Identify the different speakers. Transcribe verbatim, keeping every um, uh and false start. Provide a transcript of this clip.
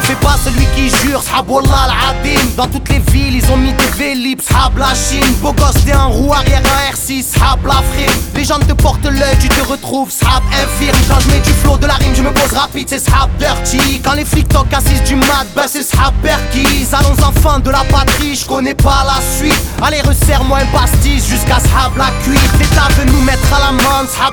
Speaker 1: fais pas celui qui jure, S'hab Wallah al-Adim. Dans toutes les villes, ils ont mis des vélib, S'hab la Chine. Beau gosse, t'es un roue arrière, un R six, S'hab l'Afrique. Les gens te portent l'œil, tu te retrouves, S'hab infirme. Quand je mets du flow, de la rime, je me pose rapide, c'est S'hab dirty. Quand les flics toquent à six du mat, bah c'est S'hab perquise. Allons enfants de la patrie, je connais pas la suite. Allez resserre-moi un pastis jusqu'à S'hab la cuite. L'État veut nous mettre à l'amende, S'hab